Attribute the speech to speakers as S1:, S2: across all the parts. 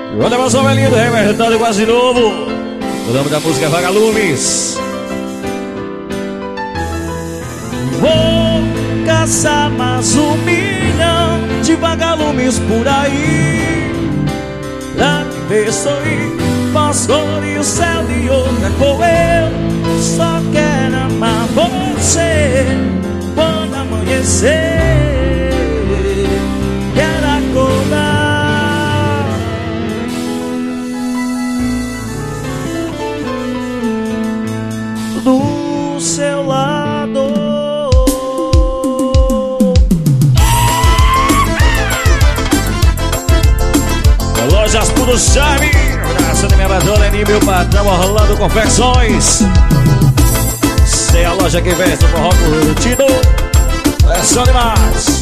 S1: Olha mais uma velhinha do Revertado quase novo. O nome da música é Vagalumes.
S2: Vou caçar mais 1 milhão de vagalumes por aí, pra te ver sorrir, fosforir o céu de outra cor. Eu só quero amar você quando amanhecer. Quero acordar do seu lado.
S1: Lojas Puro Charme, abraço da minha patrona e meu patrão Orlando Confecções. Sei a loja que veste o forró curtido. É só demais.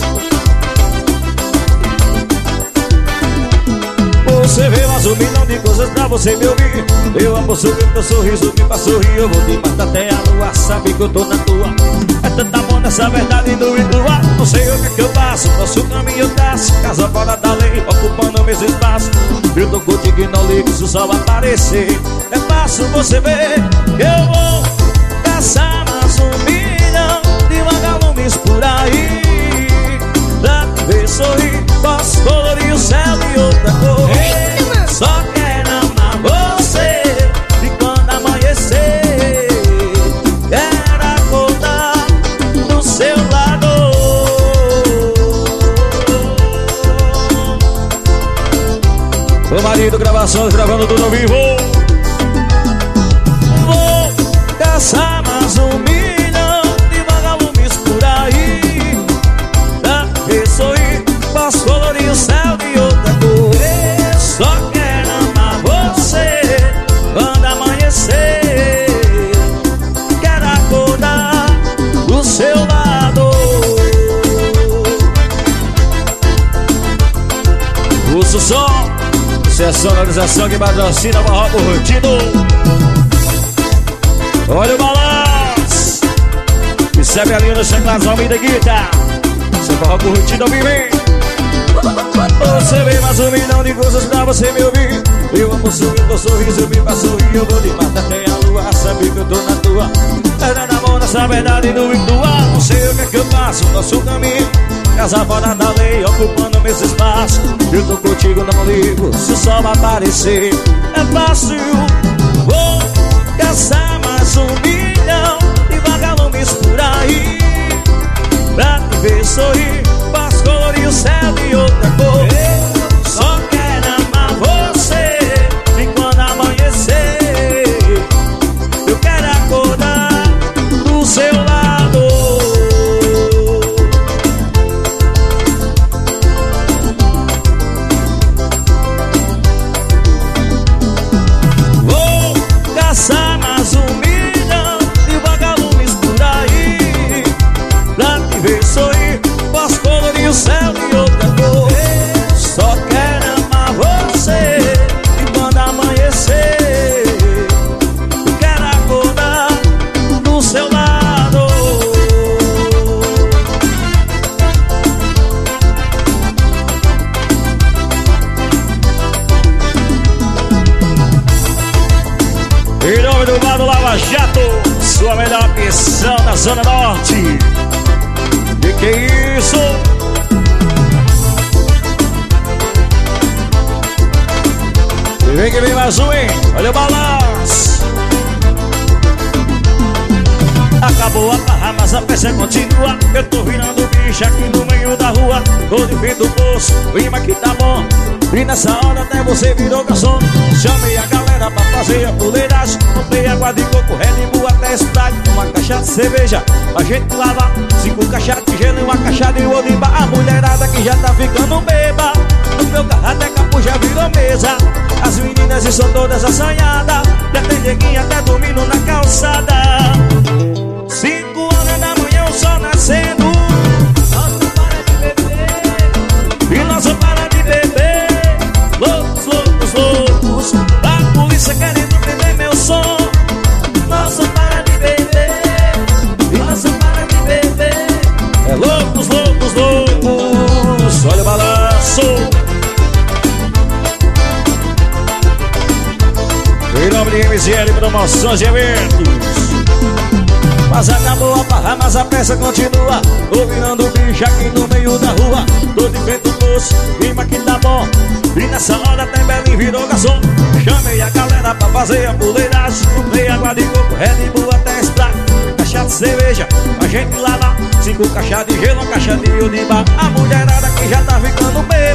S1: Você vê mais 1 milhão de coisas pra você me ouvir. Eu amo sorrir, teu sorriso me faz sorrir. Eu vou te matar até a lua, sabe que eu tô na tua. É tanta bom nessa verdade do ar. Não sei o que eu faço, nosso caminho eu traço. Casa fora da lei, ocupando meus espaços. Eu tô contigo e não ligo se o sol aparecer. É fácil você ver que eu vou caçar mais 1 milhão de vagalumes por aí, pra te ver sorrir, posso colorir o céu de outra cor. Só quero amar você e quando amanhecer, quero acordar do seu lado. O marido gravações, gravando tudo ao vivo. Vou caçar mais 1 milhão de vagalumes por aí, pra ver sorrir, posso colorir o céu de outra cor. Só quero amar você quando amanhecer, quero acordar do seu lado. Uso som, isso é a sonorização que patrocina o forró curtido. Olha o balanço, recebe a linha do Chaclas Almeida Guita. Seu forró curtido ao vivo. Você vê mais 1 milhão de coisas pra você me ouvir. Eu amo sorrir, teu sorriso me faz sorrir. Eu vou te matar até a lua, sabe que eu tô na tua. Era na mão nessa verdade do ar. Não sei o que eu faço, nosso caminho casa fora da lei, ocupando meus espaços. Eu tô contigo, não ligo se o sol aparecer. É fácil, vou caçar mais 1 milhão de vagalumes por aí, pra te ver sorrir, posso colorir o céu de outra cor. Só quero amar você e quando amanhecer, eu quero acordar do seu lado. Vou caçar mais 1 milhão de vagalumes por aí, pra te ver sorrir, posso colorir o céu de outra cor. Só quero amar você e quando amanhecer, eu quero acordar do seu lado. Em nome do Bar do Lava Jato, sua melhor opção na Zona Norte. Que é isso? E vem que vem mais um, hein? Olha o balanço. Acabou a barra, mas a peça continua. Eu tô virando bicho aqui no meio da rua. Tô de fim do poço, o imã aqui tá bom. E nessa hora até você virou garçom. Chamei a galera pra fazer a fuleiragem. Comprei água de coco, Red Bull até Sprite, uma caixa de cerveja pra gente lavar, 5 caixas de gelo e uma caixa de Olimba. A mulherada que já tá ficando beba, no meu carro até capô já virou mesa. As meninas estão todas assanhadas, já tem neguinha até dormindo na calçada. 5 horas da manhã o sol nascendo, nós não para de beber, e nós não para de beber. Loucos, loucos, loucos, a polícia querendo prender meu som. Nós não para de beber, e nós não para de beber. É loucos, loucos, loucos. Olha o balanço. Graziele Promoções e Eventos. Mas acabou a barra, mas a peça continua. Tô virando bicho aqui no meio da rua. Tô de frente do poço, clima que tá bom. E nessa hora até Belém virou garçom. Chamei a galera pra fazer a puleiragem. Comprei água de coco, Red Bull até Sprite. Caixa de cerveja, a gente lá dá 5 caixas de gelo, uma caixa de bar. A mulherada que já tá ficando bem